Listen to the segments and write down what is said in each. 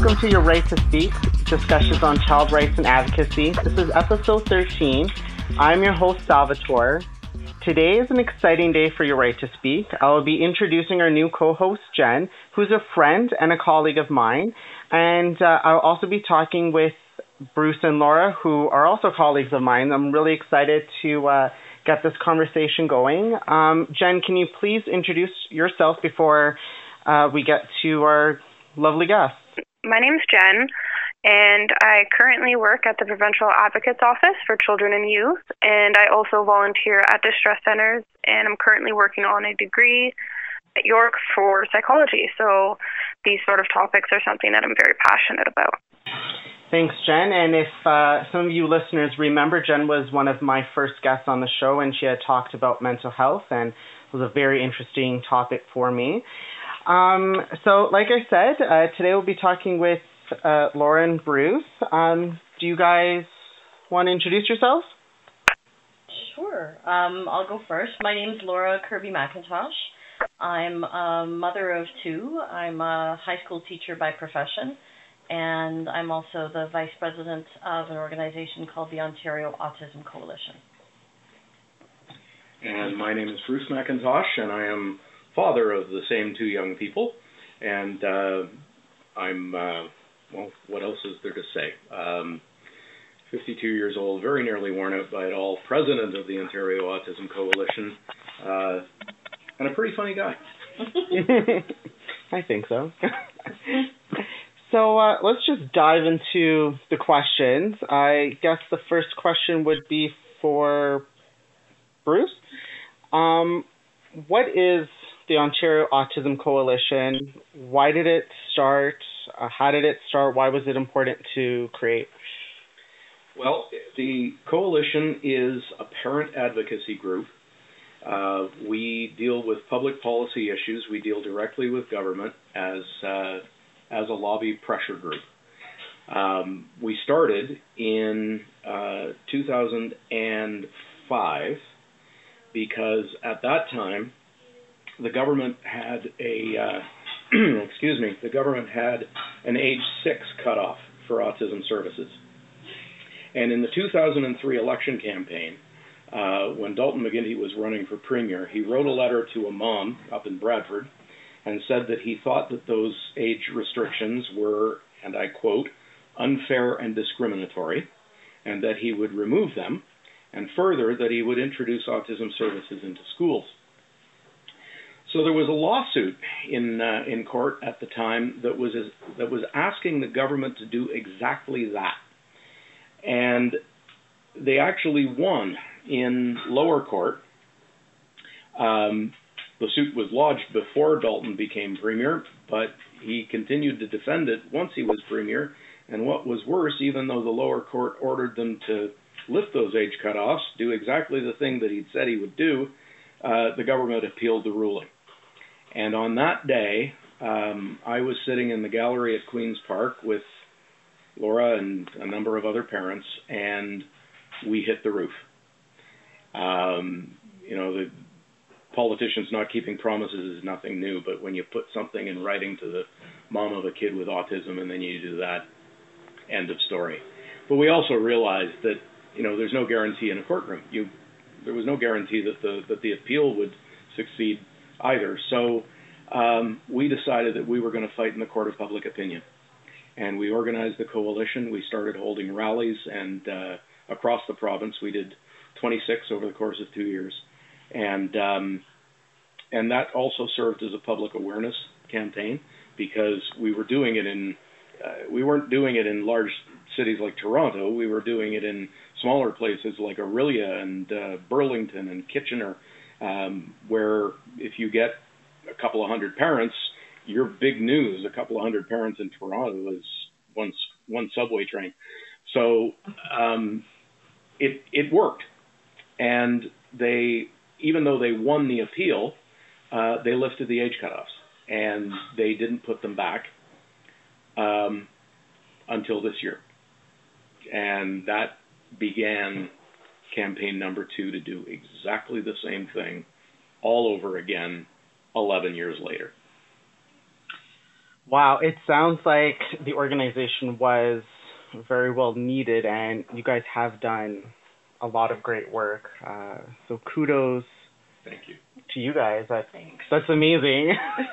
welcome to Your Right to Speak, discussions on child rights and advocacy. This is episode 13. I'm your host, Salvatore. Today is an exciting day for Your Right to Speak. I will be introducing our new co-host, Jen, who's a friend and a colleague of mine. And I'll also be talking with Bruce and Laura, who are also colleagues of mine. I'm really excited to get this conversation going. Jen, can you please introduce yourself before we get to our lovely guest? My name's Jen, and I currently work at the Provincial Advocates Office for Children and Youth, and I also volunteer at distress centers, and I'm currently working on a degree at York for psychology, so these sort of topics are something that I'm very passionate about. Thanks, Jen. And if some of you listeners remember, Jen was one of my first guests on the show, and she had talked about mental health, and it was a very interesting topic for me. So, like I said, today we'll be talking with Laura and Bruce. Do you guys want to introduce yourselves? Sure. I'll go first. My name's Laura Kirby-McIntosh. I'm a mother of two. I'm a high school teacher by profession, and I'm also the vice president of an organization called the Ontario Autism Coalition. And my name is Bruce McIntosh, and I am father of the same two young people, and I'm, well, what else is there to say? 52 years old, very nearly worn out by it all, president of the Ontario Autism Coalition, and a pretty funny guy. I think so. So let's just dive into the questions. I guess the first question would be for Bruce. What is the Ontario Autism Coalition? Why did it start? How did it start? Why was it important to create? Well, the coalition is a parent advocacy group. We deal with public policy issues. We deal directly with government as a lobby pressure group. We started in 2005 because at that time the government had the government had an age 6 cutoff for autism services. And in the 2003 election campaign, when Dalton McGuinty was running for premier, he wrote a letter to a mom up in Bradford and said that he thought that those age restrictions were, and I quote, unfair and discriminatory, and that he would remove them, and further, that he would introduce autism services into schools. So there was a lawsuit in court at the time that was asking the government to do exactly that. And they actually won in lower court. The suit was lodged before Dalton became premier, but he continued to defend it once he was premier. And what was worse, even though the lower court ordered them to lift those age cutoffs, do exactly the thing that he'd said he would do, the government appealed the ruling. And on that day, I was sitting in the gallery at Queen's Park with Laura and a number of other parents, and we hit the roof. The politicians not keeping promises is nothing new, but when you put something in writing to the mom of a kid with autism and then you do that, end of story. But we also realized that, there's no guarantee in a courtroom. There was no guarantee that the appeal would succeed either. So we decided that we were going to fight in the court of public opinion. And we organized the coalition. We started holding rallies, and across the province, we did 26 over the course of 2 years. And that also served as a public awareness campaign, because we were doing it we weren't doing it in large cities like Toronto. We were doing it in smaller places like Orillia and Burlington and Kitchener, where if you get a couple of hundred parents, you're big news. A couple of hundred parents in Toronto is one subway train. So it worked. And even though they won the appeal, they lifted the age cutoffs, and they didn't put them back until this year. And that began campaign number 2 to do exactly the same thing all over again 11 years later. Wow, it sounds like the organization was very well needed, and you guys have done a lot of great work. So kudos Thank you. to you guys. Thanks. That's amazing.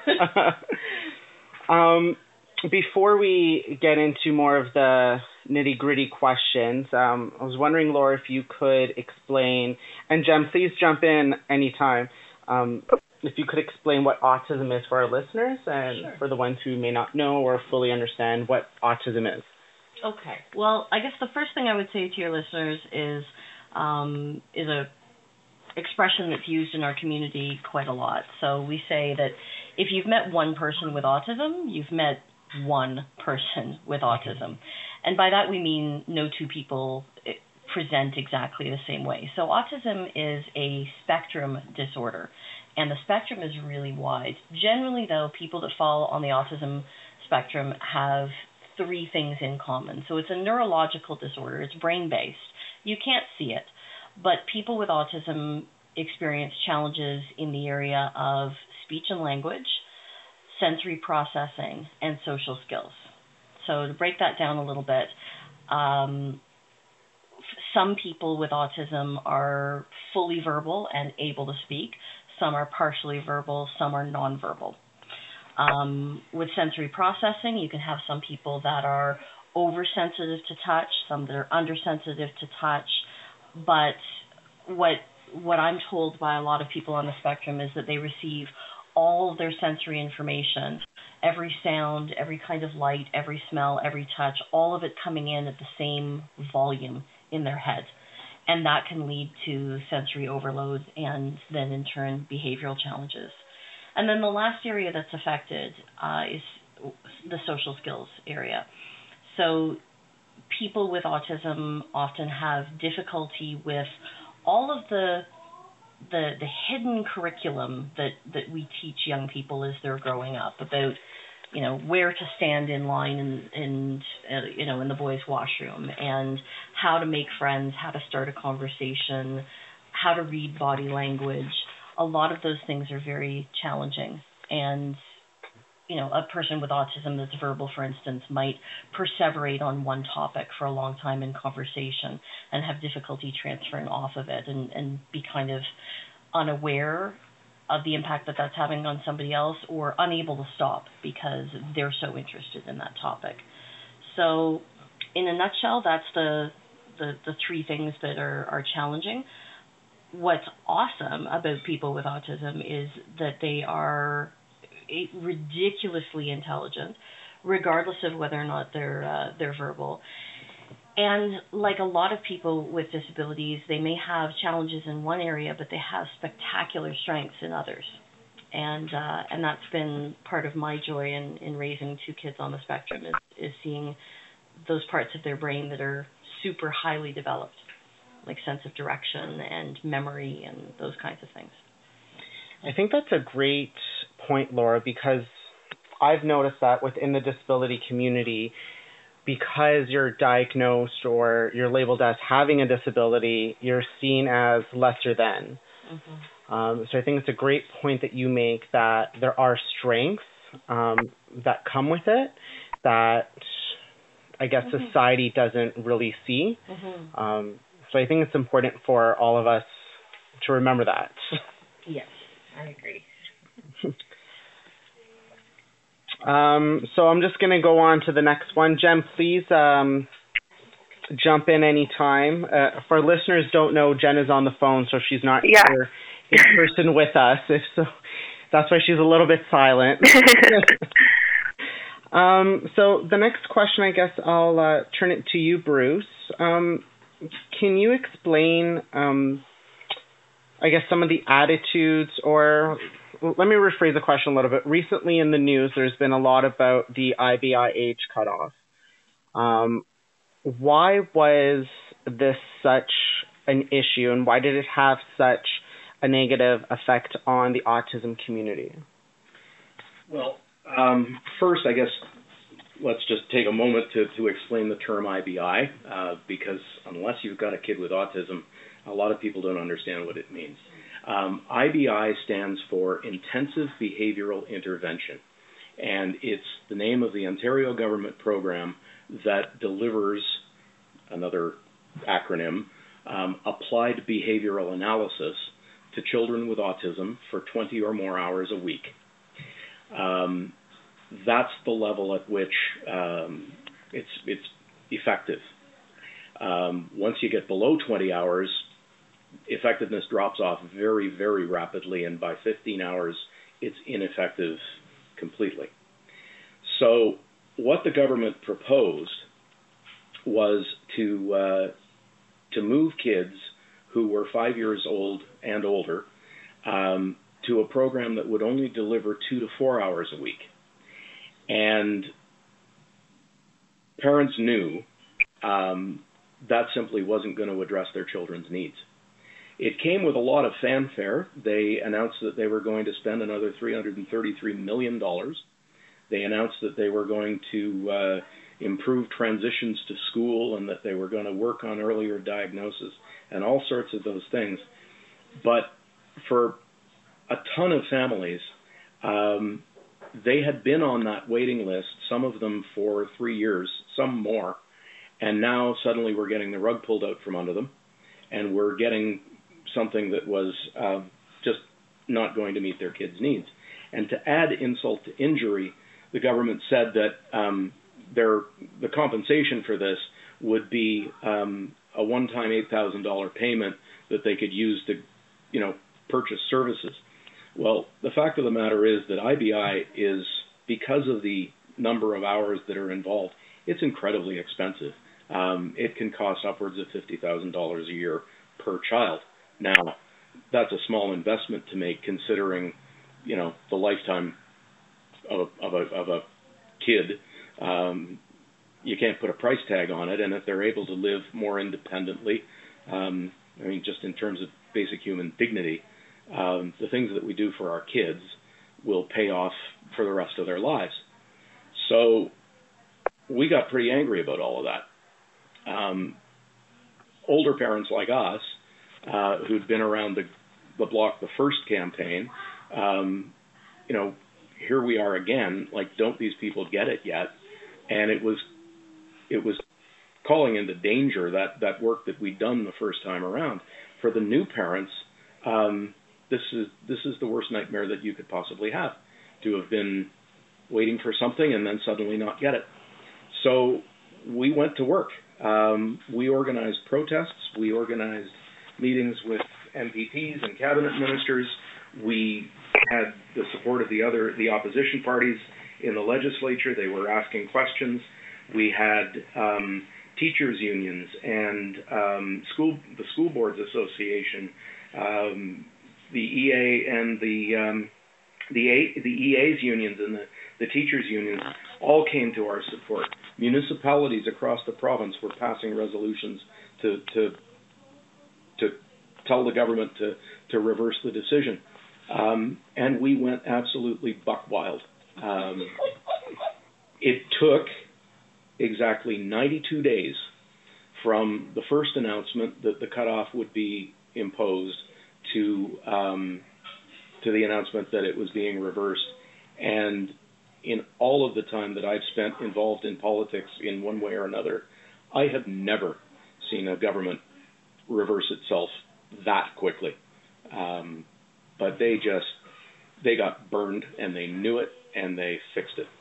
Before we get into more of the nitty-gritty questions, I was wondering, Laura, if you could explain, and Jem, please jump in anytime, if you could explain what autism is for our listeners and Sure. for the ones who may not know or fully understand what autism is. Okay. Well, I guess the first thing I would say to your listeners is a expression that's used in our community quite a lot. So we say that if you've met one person with autism, you've met one person with autism. And by that we mean no two people present exactly the same way. So autism is a spectrum disorder, and the spectrum is really wide. Generally, though, people that fall on the autism spectrum have three things in common. So it's a neurological disorder. It's brain-based. You can't see it, but people with autism experience challenges in the area of speech and language, sensory processing, and social skills. So to break that down a little bit, some people with autism are fully verbal and able to speak. Some are partially verbal. Some are nonverbal. With sensory processing, you can have some people that are oversensitive to touch, some that are undersensitive to touch. But what I'm told by a lot of people on the spectrum is that they receive all of their sensory information, every sound, every kind of light, every smell, every touch, all of it coming in at the same volume in their head. And that can lead to sensory overload and then in turn behavioral challenges. And then the last area that's affected is the social skills area. So people with autism often have difficulty with all of the hidden curriculum that we teach young people as they're growing up about, where to stand in line in the boys' washroom, and how to make friends, how to start a conversation, how to read body language. A lot of those things are very challenging. And, a person with autism that's verbal, for instance, might perseverate on one topic for a long time in conversation and have difficulty transferring off of it and be kind of unaware of the impact that that's having on somebody else, or unable to stop because they're so interested in that topic. So in a nutshell, that's the three things that are challenging. What's awesome about people with autism is that they are ridiculously intelligent, regardless of whether or not they're verbal. And like a lot of people with disabilities, they may have challenges in one area, but they have spectacular strengths in others. And that's been part of my joy in raising two kids on the spectrum is seeing those parts of their brain that are super highly developed, like sense of direction and memory and those kinds of things. I think that's a great point, Laura, because I've noticed that within the disability community, because you're diagnosed or you're labeled as having a disability, you're seen as lesser than. Mm-hmm. So I think it's a great point that you make, that there are strengths that come with it that I guess mm-hmm. society doesn't really see. Mm-hmm. So I think it's important for all of us to remember that. Yes, I agree. So I'm just going to go on to the next one. Jem, please jump in anytime. For listeners don't know, Jen is on the phone, so she's not here in person with us. So that's why she's a little bit silent. So the next question, I guess I'll turn it to you, Bruce. Can you explain, I guess, some of the attitudes, or let me rephrase the question a little bit. Recently in the news, there's been a lot about the IBI age cutoff. Why was this such an issue, and why did it have such a negative effect on the autism community? Well, first, I guess, let's just take a moment to explain the term IBI, because unless you've got a kid with autism, a lot of people don't understand what it means. IBI stands for Intensive Behavioral Intervention, And it's the name of the Ontario government program that delivers, another acronym, applied behavioral analysis to children with autism for 20 or more hours a week. That's the level at which it's effective. Once you get below 20 hours, effectiveness drops off very, very rapidly, and by 15 hours, it's ineffective completely. So what the government proposed was to move kids who were 5 years old and older to a program that would only deliver 2 to 4 hours a week. And parents knew that simply wasn't going to address their children's needs. It came with a lot of fanfare. They announced that they were going to spend another $333 million. They announced that they were going to improve transitions to school and that they were going to work on earlier diagnosis and all sorts of those things. But for a ton of families, they had been on that waiting list, some of them for 3 years, some more, and now suddenly we're getting the rug pulled out from under them, and we're getting something that was just not going to meet their kids' needs. And to add insult to injury, the government said that the compensation for this would be a one-time $8,000 payment that they could use to, purchase services. Well, the fact of the matter is that IBI is, because of the number of hours that are involved, it's incredibly expensive. It can cost upwards of $50,000 a year per child. Now, that's a small investment to make, considering, the lifetime of a kid. You can't put a price tag on it, and if they're able to live more independently, just in terms of basic human dignity, the things that we do for our kids will pay off for the rest of their lives. So we got pretty angry about all of that. Older parents like us, who'd been around the block the first campaign, here we are again, don't these people get it yet? And it was calling into danger that work that we'd done the first time around. For the new parents, this is the worst nightmare that you could possibly have, to have been waiting for something and then suddenly not get it. So we went to work. We organized protests. We organized meetings with MPPs and cabinet ministers. We had the support of the opposition parties in the legislature. They were asking questions. We had teachers unions and the School Boards Association, the EA and the EA's unions and the teachers unions all came to our support. Municipalities across the province were passing resolutions to tell the government to reverse the decision. And we went absolutely buck wild. It took exactly 92 days from the first announcement that the cutoff would be imposed to the announcement that it was being reversed. And in all of the time that I've spent involved in politics in one way or another, I have never seen a government reverse itself that quickly. But they got burned, and they knew it, and they fixed it.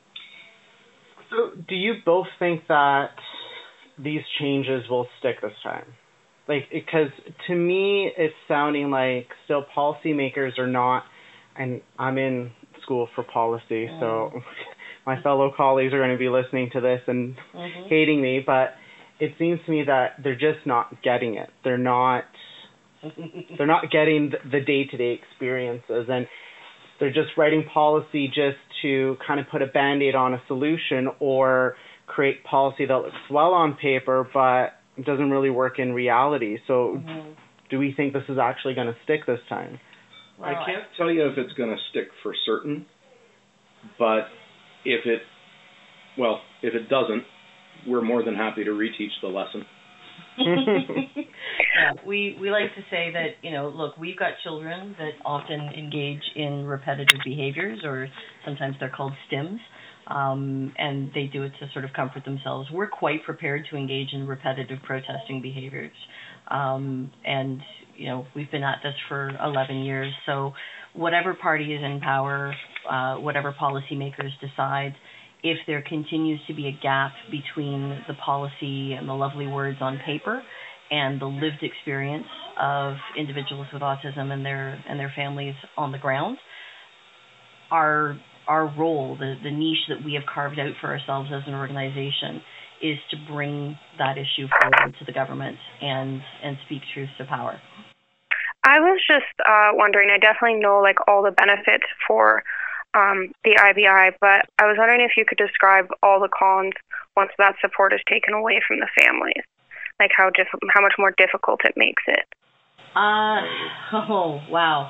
So do you both think that these changes will stick this time? Because to me, it's sounding like still policymakers are not, and I'm in school for policy, so my fellow colleagues are going to be listening to this and hating me, but it seems to me that they're just not getting it. They're not getting the day-to-day experiences, and they're just writing policy just to kind of put a Band-Aid on a solution or create policy that looks well on paper, but it doesn't really work in reality. So do we think this is actually going to stick this time? Well, I can't tell you if it's going to stick for certain, but if it doesn't, we're more than happy to reteach the lesson. Yeah, we like to say that, look, we've got children that often engage in repetitive behaviors, or sometimes they're called stims, and they do it to sort of comfort themselves. We're quite prepared to engage in repetitive protesting behaviors, and we've been at this for 11 years. So whatever party is in power, whatever policymakers decide, if there continues to be a gap between the policy and the lovely words on paper and the lived experience of individuals with autism and their families on the ground, our role, the niche that we have carved out for ourselves as an organization, is to bring that issue forward to the government and speak truth to power. I was just wondering, I definitely know all the benefits for the IBI, but I was wondering if you could describe all the cons once that support is taken away from the families, how much more difficult it makes it. Oh, wow.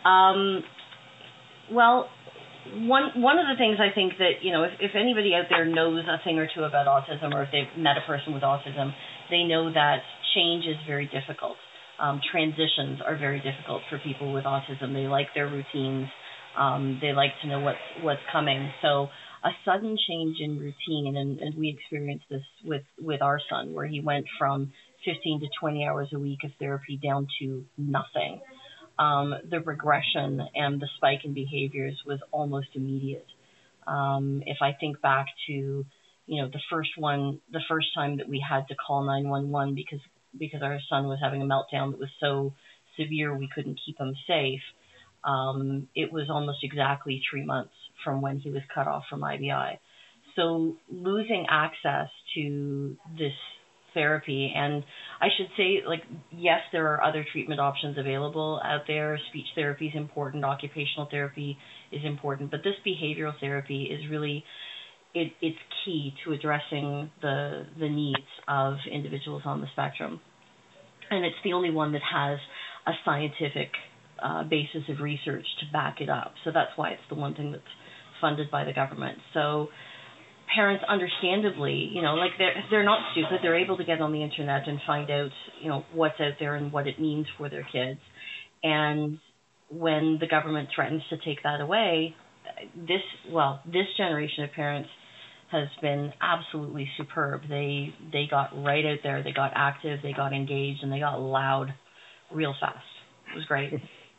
Well, one of the things I think that, if anybody out there knows a thing or two about autism, or if they've met a person with autism, they know that change is very difficult. Transitions are very difficult for people with autism. They like their routines. They like to know what's coming. So a sudden change in routine, and we experienced this with our son, where he went from 15 to 20 hours a week of therapy down to nothing. The regression and the spike in behaviors was almost immediate. If I think back to, the first time that we had to call 911 because our son was having a meltdown that was so severe we couldn't keep him safe, it was almost exactly 3 months from when he was cut off from IBI. So losing access to this therapy, and I should say, yes, there are other treatment options available out there. Speech therapy is important, occupational therapy is important, but this behavioral therapy is really, it's key to addressing the needs of individuals on the spectrum. And it's the only one that has a scientific basis of research to back it up. So that's why it's the one thing that's funded by the government. So parents, understandably, they're not stupid. They're able to get on the internet and find out, what's out there and what it means for their kids. And when the government threatens to take that away, this generation of parents has been absolutely superb. They got right out there, they got active, they got engaged, and they got loud real fast. It was great.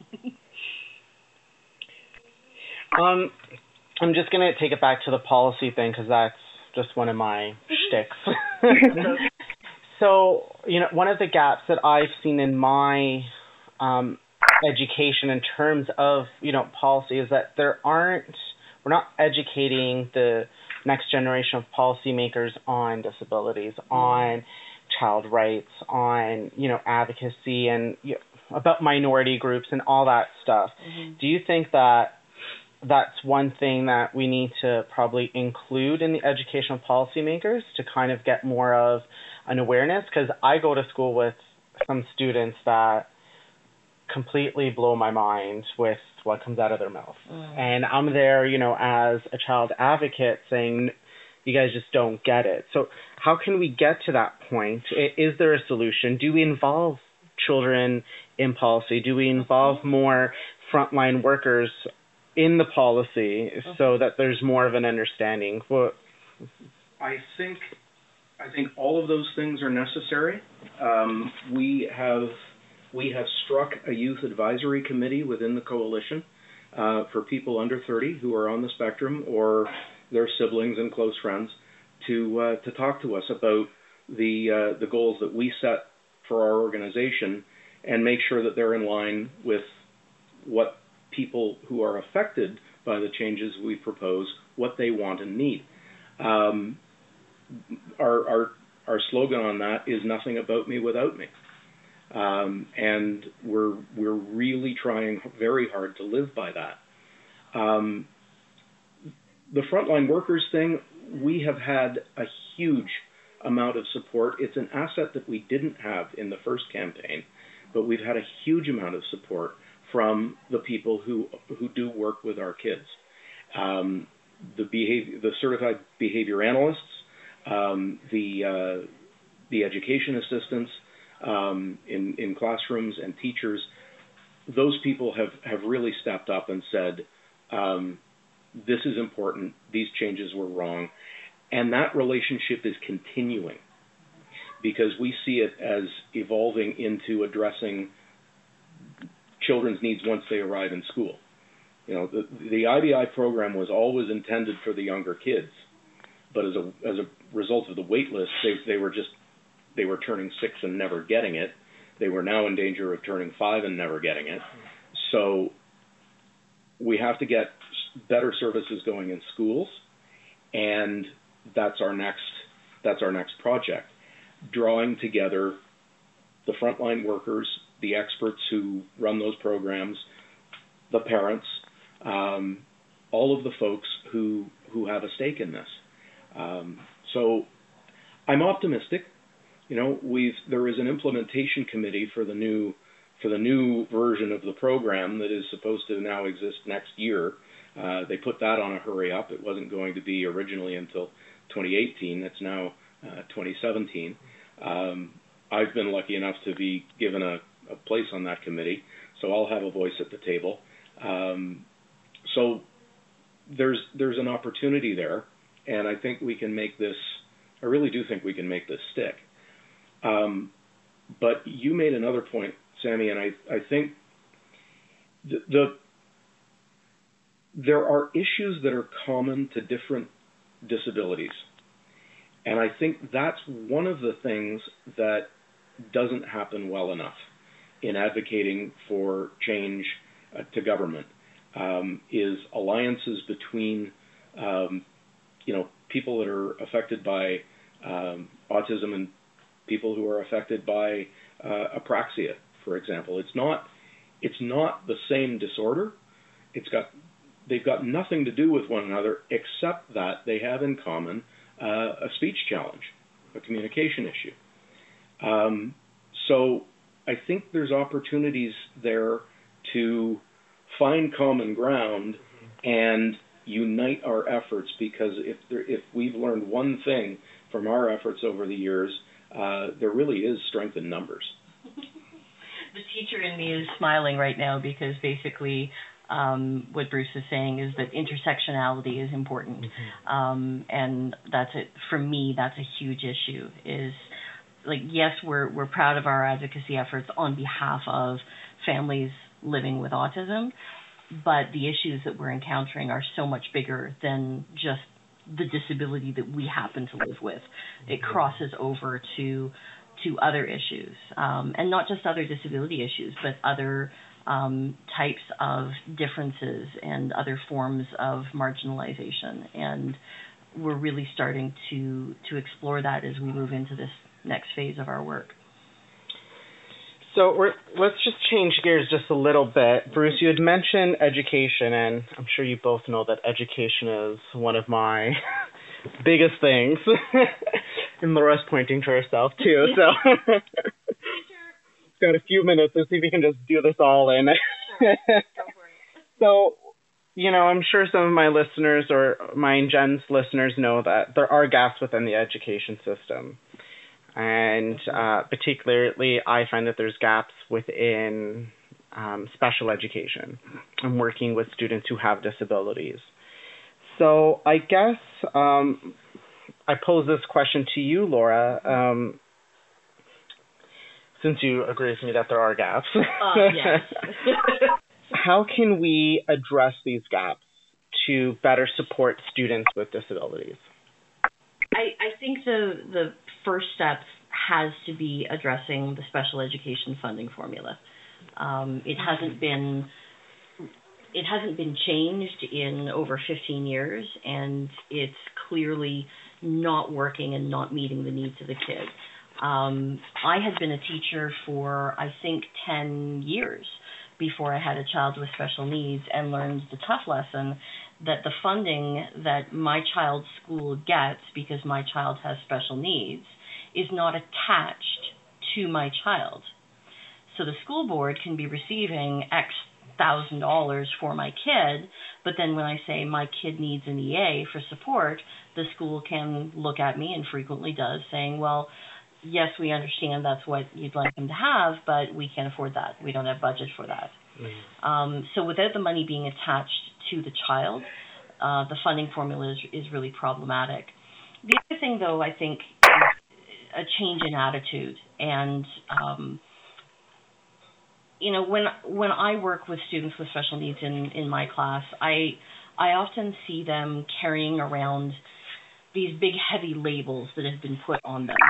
I'm just going to take it back to the policy thing, because that's just one of my shticks. So, one of the gaps that I've seen in my education in terms of, policy is that we're not educating the next generation of policymakers on disabilities, on child rights, on, advocacy, and about minority groups and all that stuff. Mm-hmm. Do you think that that's one thing that we need to probably include in the educational policymakers to kind of get more of an awareness? Because I go to school with some students that completely blow my mind with what comes out of their mouth. And I'm there, as a child advocate saying, you guys just don't get it. So how can we get to that point? Is there a solution? Do we involve children in policy? Do we involve more frontline workers in the policy so that there's more of an understanding? I think all of those things are necessary. We have struck a youth advisory committee within the coalition for people under 30 who are on the spectrum or their siblings and close friends to talk to us about the goals that we set for our organization and make sure that they're in line with what people who are affected by the changes we propose, what they want and need. Our slogan on that is nothing about me without me. And we're really trying very hard to live by that. The frontline workers thing, we have had a huge amount of support. It's an asset that we didn't have in the first campaign, but we've had a huge amount of support from the people who do work with our kids. The certified behavior analysts, the the education assistants in classrooms and teachers, those people have really stepped up and said, this is important, these changes were wrong. And that relationship is continuing because we see it as evolving into addressing children's needs once they arrive in school. You know, the IBI program was always intended for the younger kids, but as a result of the wait list, they were turning 6 and never getting it. They were now in danger of turning 5 and never getting it. So we have to get better services going in schools, and that's our next project. Drawing together the frontline workers, the experts who run those programs, the parents, all of the folks who have a stake in this. So I'm optimistic. You know, there is an implementation committee for the new version of the program that is supposed to now exist next year. They put that on a hurry up. It wasn't going to be originally until 2018. It's now 2017. I've been lucky enough to be given a place on that committee, so I'll have a voice at the table. So there's an opportunity there, and I think we can make this. I really do think we can make this stick. But you made another point, Sammy, and I think there are issues that are common to different disabilities. And I think that's one of the things that doesn't happen well enough in advocating for change to government, is alliances between, people that are affected by autism and people who are affected by apraxia, for example. It's not the same disorder. They've got nothing to do with one another except that they have in common a speech challenge, a communication issue. So I think there's opportunities there to find common ground and unite our efforts, because if we've learned one thing from our efforts over the years, there really is strength in numbers. The teacher in me is smiling right now because basically what Bruce is saying is that intersectionality is important. And that's it. For me, that's a huge issue. Is like, yes, we're proud of our advocacy efforts on behalf of families living with autism, but the issues that we're encountering are so much bigger than just the disability that we happen to live with. It crosses over to other issues, and not just other disability issues, but other types of differences and other forms of marginalization. And we're really starting to explore that as we move into this next phase of our work. So let's just change gears just a little bit. Bruce, you had mentioned education, and I'm sure you both know that education is one of my biggest things. And Laura's pointing to herself, too. So got a few minutes. Let's see if we can just do this all in. Sure. Go for it. So, I'm sure some of my listeners or my and Jen's listeners know that there are gaps within the education system. And particularly, I find that there's gaps within special education and working with students who have disabilities. So I guess I pose this question to you, Laura, since you agree with me that there are gaps. Yes. How can we address these gaps to better support students with disabilities? I think the first step has to be addressing the special education funding formula. It hasn't been changed in over 15 years, and it's clearly not working and not meeting the needs of the kid. I had been a teacher for, I think, 10 years before I had a child with special needs, and learned the tough lesson that the funding that my child's school gets because my child has special needs is not attached to my child. So the school board can be receiving X $1,000 for my kid, but then when I say my kid needs an EA for support, the school can look at me, and frequently does, saying, well, yes, we understand that's what you'd like them to have, but we can't afford that. We don't have budget for that. So without the money being attached to the child, the funding formula is really problematic. The other thing, though, I think, is a change in attitude. And, when I work with students with special needs in my class, I often see them carrying around these big, heavy labels that have been put on them.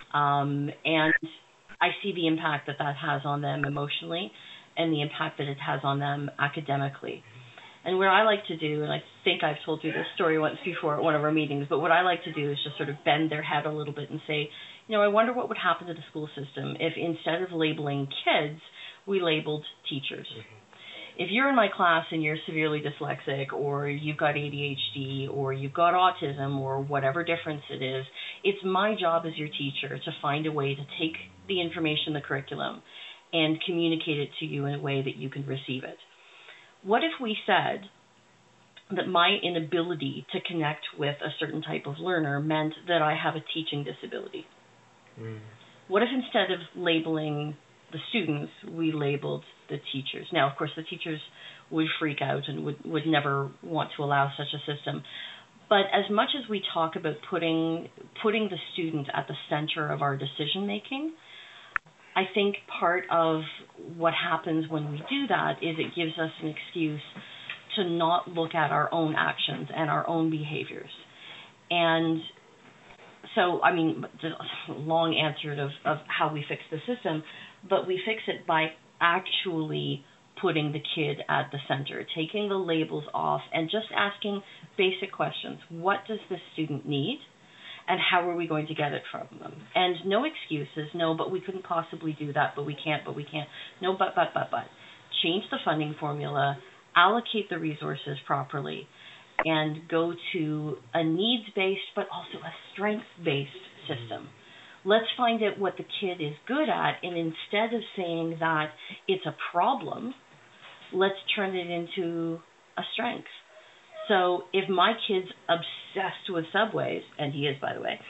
And I see the impact that has on them emotionally and the impact that it has on them academically. And what I like to do, and I think I've told you this story once before at one of our meetings, but what I like to do is just sort of bend their head a little bit and say, I wonder what would happen to the school system if instead of labeling kids, we labeled teachers. If you're in my class and you're severely dyslexic, or you've got ADHD, or you've got autism, or whatever difference it is, it's my job as your teacher to find a way to take the information, the curriculum, and communicate it to you in a way that you can receive it. What if we said that my inability to connect with a certain type of learner meant that I have a teaching disability? What if instead of labeling the students, we labeled the teachers? Now, of course, the teachers would freak out and would never want to allow such a system. But as much as we talk about putting the student at the center of our decision making, I think part of what happens when we do that is it gives us an excuse to not look at our own actions and our own behaviors. And so, the long answer of how we fix the system, but we fix it by actually putting the kid at the center, taking the labels off and just asking basic questions. What does this student need? And how are we going to get it from them? And no excuses. No, but we couldn't possibly do that. But we can't. No, but. Change the funding formula, allocate the resources properly, and go to a needs-based but also a strength-based system. Let's find out what the kid is good at, and instead of saying that it's a problem, let's turn it into a strength. So if my kid's obsessed with subways, and he is, by the way,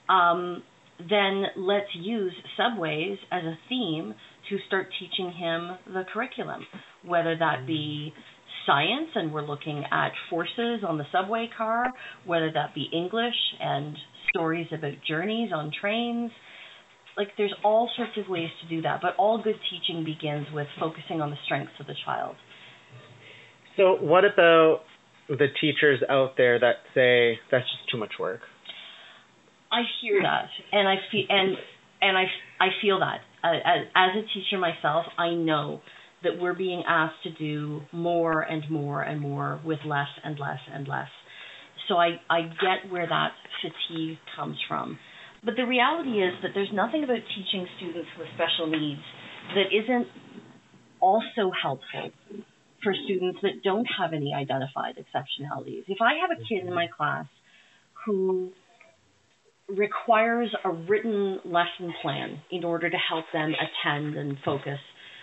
then let's use subways as a theme to start teaching him the curriculum, whether that be science, and we're looking at forces on the subway car, whether that be English and stories about journeys on trains. Like, there's all sorts of ways to do that, but all good teaching begins with focusing on the strengths of the child. So what about the teachers out there that say that's just too much work? I hear that, and I feel that. As a teacher myself, I know that we're being asked to do more and more and more with less and less and less. So I get where that fatigue comes from. But the reality is that there's nothing about teaching students with special needs that isn't also helpful for students that don't have any identified exceptionalities. If I have a kid in my class who requires a written lesson plan in order to help them attend and focus,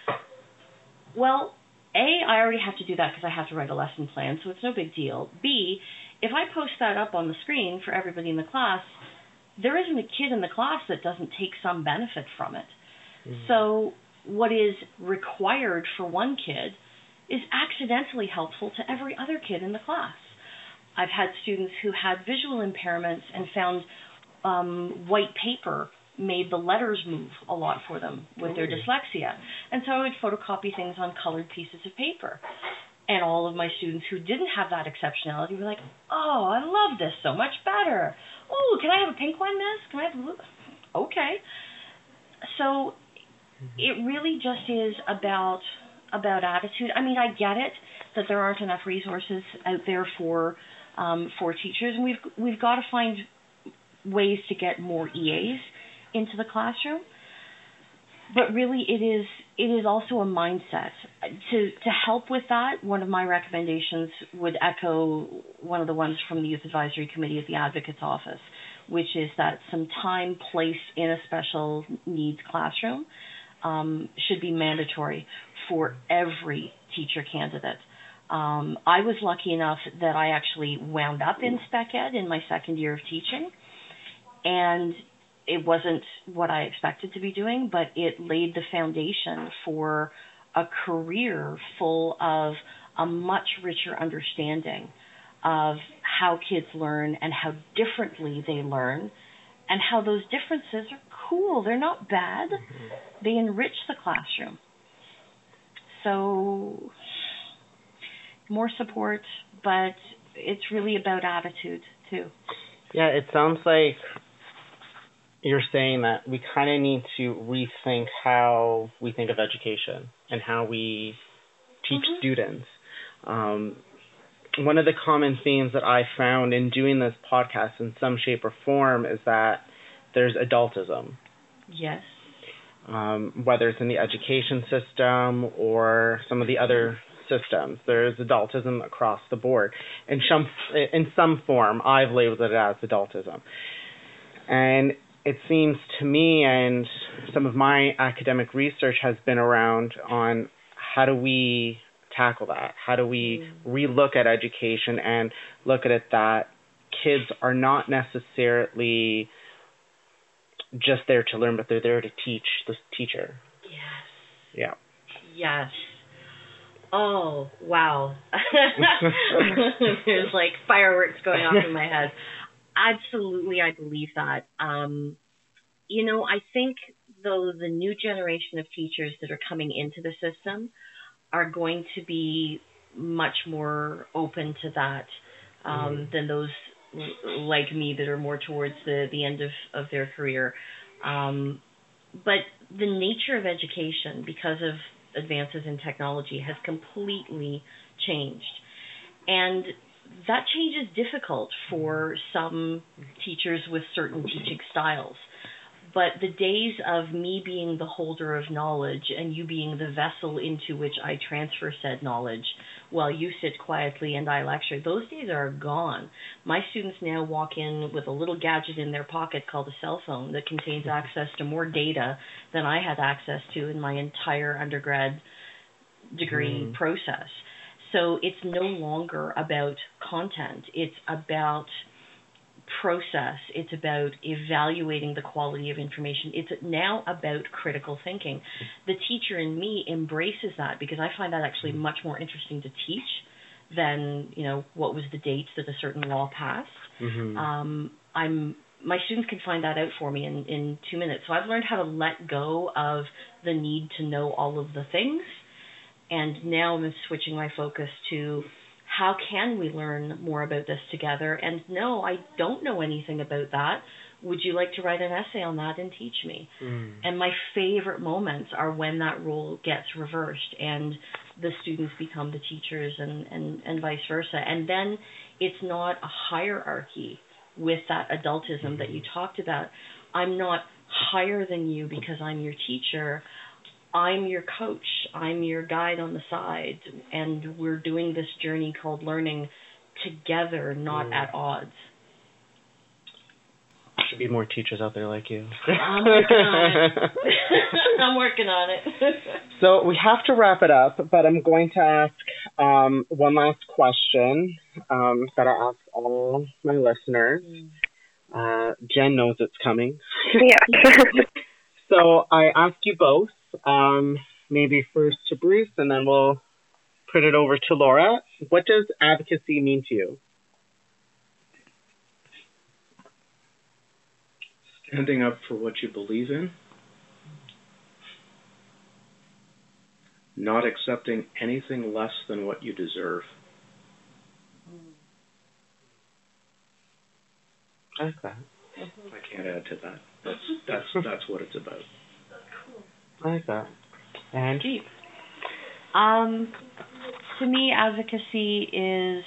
well, A, I already have to do that because I have to write a lesson plan, so it's no big deal. B, if I post that up on the screen for everybody in the class, there isn't a kid in the class that doesn't take some benefit from it. So what is required for one kid is accidentally helpful to every other kid in the class. I've had students who had visual impairments and found white paper made the letters move a lot for them with their dyslexia. And so I would photocopy things on colored pieces of paper. And all of my students who didn't have that exceptionality were like, oh, I love this so much better. Oh, can I have a pink one, miss? Can I have a blue? Okay. So it really just is about attitude. I mean, I get it that there aren't enough resources out there for teachers, and we've got to find ways to get more EAs into the classroom. But really, it is also a mindset. To help with that, one of my recommendations would echo one of the ones from the Youth Advisory Committee at the Advocate's Office, which is that some time placed in a special needs classroom should be mandatory for every teacher candidate. I was lucky enough that I actually wound up in Spec Ed in my second year of teaching, and it wasn't what I expected to be doing, but it laid the foundation for a career full of a much richer understanding of how kids learn and how differently they learn and how those differences are cool. They're not bad. They enrich the classroom. So more support, but it's really about attitude too. Yeah, it sounds like you're saying that we kind of need to rethink how we think of education and how we teach students. One of the common themes that I found in doing this podcast in some shape or form is that there's adultism. Yes. Whether it's in the education system or some of the other systems, there's adultism across the board. In some form, I've labeled it as adultism. And it seems to me, and some of my academic research has been around on how do we tackle that? How do we relook at education and look at it that kids are not necessarily just there to learn, but they're there to teach the teacher. Yes. Yeah. Yes. Oh, wow. There's like fireworks going off in my head. Absolutely, I believe that. I think, though, the new generation of teachers that are coming into the system are going to be much more open to that than those like me that are more towards the end of their career. But the nature of education, because of advances in technology, has completely changed. And that change is difficult for some teachers with certain teaching styles. But the days of me being the holder of knowledge and you being the vessel into which I transfer said knowledge while you sit quietly and I lecture, those days are gone. My students now walk in with a little gadget in their pocket called a cell phone that contains access to more data than I had access to in my entire undergrad degree process. So it's no longer about content. It's about process. It's about evaluating the quality of information. It's now about critical thinking. The teacher in me embraces that because I find that actually much more interesting to teach than, what was the dates that a certain law passed. My students can find that out for me in 2 minutes. So I've learned how to let go of the need to know all of the things. And now I'm switching my focus to how can we learn more about this together? And no, I don't know anything about that. Would you like to write an essay on that and teach me? And my favorite moments are when that role gets reversed and the students become the teachers and vice versa. And then it's not a hierarchy with that adultism that you talked about. I'm not higher than you because I'm your teacher. I'm your coach, I'm your guide on the side, and we're doing this journey called learning together, not at odds. Should be more teachers out there like you. I'm working on it. I'm working on it. So we have to wrap it up, but I'm going to ask one last question that I ask all my listeners. Jen knows it's coming. Yeah. So I ask you both, maybe first to Bruce, and then we'll put it over to Laura. What does advocacy mean to you? Standing up for what you believe in. Not accepting anything less than what you deserve. I like that. I can't add to that. That's what it's about. I like that. And deep. To me, advocacy is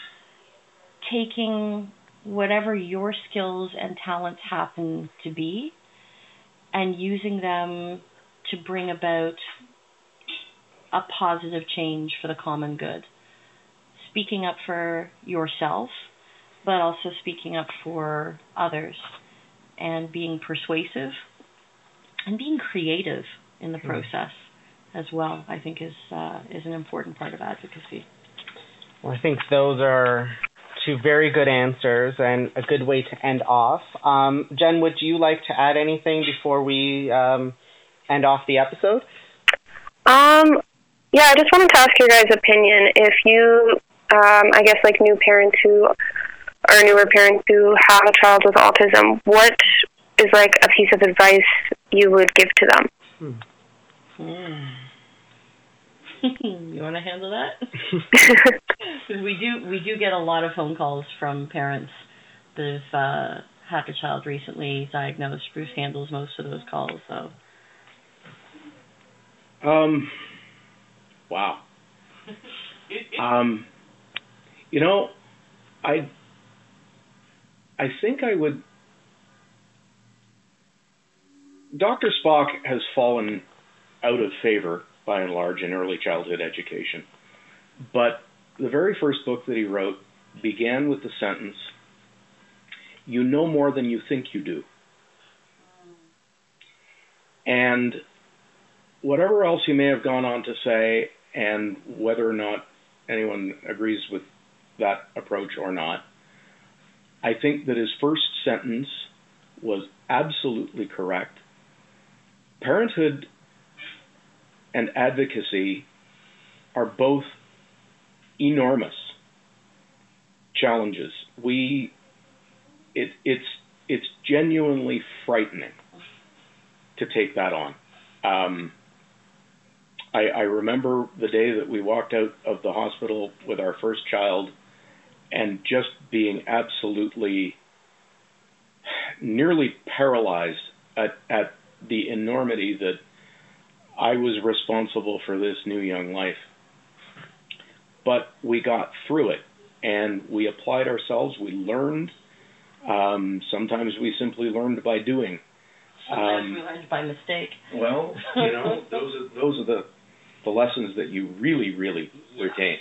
taking whatever your skills and talents happen to be and using them to bring about a positive change for the common good. Speaking up for yourself, but also speaking up for others and being persuasive and being creative in the process as well, I think is an important part of advocacy. Well, I think those are Two very good answers and a good way to end off. Jen, would you like to add anything before we end off the episode? Yeah, I just wanted to ask your guys' opinion. If you, I guess, like newer parents who have a child with autism, what is like a piece of advice you would give to them? You want to handle that? Because we do get a lot of phone calls from parents that have had a child recently diagnosed. Bruce handles most of those calls, so. Wow. I think I would. Dr. Spock has fallen out of favor, by and large, in early childhood education. But the very first book that he wrote began with the sentence, "You know more than you think you do." And whatever else he may have gone on to say, and whether or not anyone agrees with that approach or not, I think that his first sentence was absolutely correct. Parenthood and advocacy are both enormous challenges. It's genuinely frightening to take that on. I remember the day that we walked out of the hospital with our first child and just being absolutely nearly paralyzed at the enormity that I was responsible for this new young life. But we got through it, and we applied ourselves. We learned. Sometimes we simply learned by doing. Sometimes we learned by mistake. Well, those are the lessons that you really, really retain.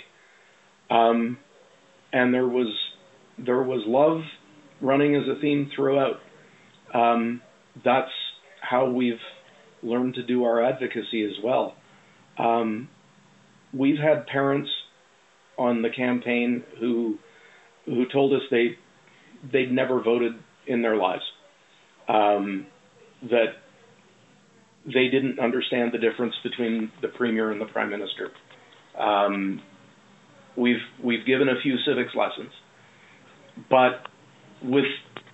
And there was love running as a theme throughout. That's how we've learned to do our advocacy as well. We've had parents on the campaign who told us they'd never voted in their lives, that they didn't understand the difference between the Premier and the Prime Minister. We've given a few civics lessons, but with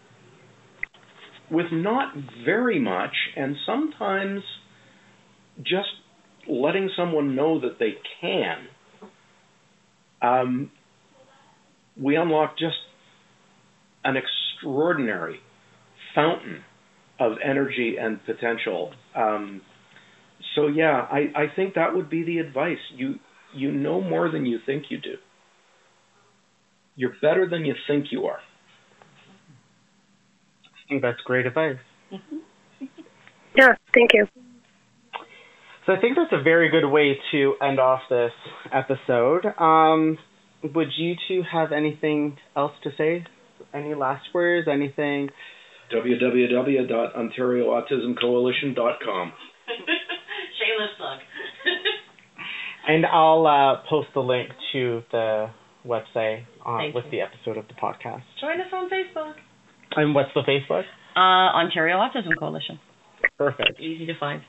not very much, and sometimes just letting someone know that they can, we unlock just an extraordinary fountain of energy and potential. So yeah, I think that would be the advice. You know more than you think you do. You're better than you think you are. I think that's great advice. Yeah, thank you. So I think that's a very good way to end off this episode. Would you two have anything else to say? Any last words? Anything? www.ontarioautismcoalition.com. Shameless plug. And I'll post the link to the website with the episode of the podcast. Join us on Facebook. And what's the Facebook? Ontario Autism Coalition. Perfect. Easy to find.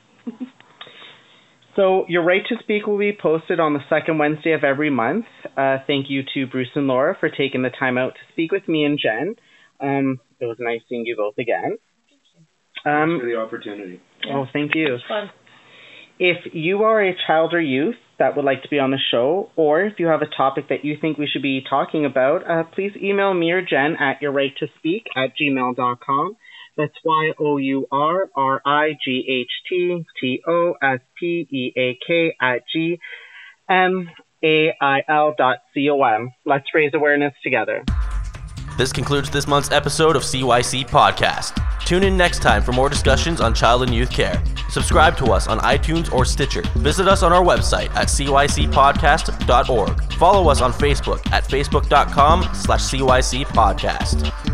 So your Right to Speak will be posted on the second Wednesday of every month. Thank you to Bruce and Laura for taking the time out to speak with me and Jen. It was nice seeing you both again. Thanks for the opportunity. Oh, thank you. It was fun. If you are a child or youth that would like to be on the show, or if you have a topic that you think we should be talking about, please email me or Jen at yourrighttospeak@gmail.com. That's yourrighttospeak@gmail.com. Let's raise awareness together. This concludes this month's episode of CYC Podcast. Tune in next time for more discussions on child and youth care. Subscribe to us on iTunes or Stitcher. Visit us on our website at cycpodcast.org. Follow us on Facebook at facebook.com/CYC Podcast.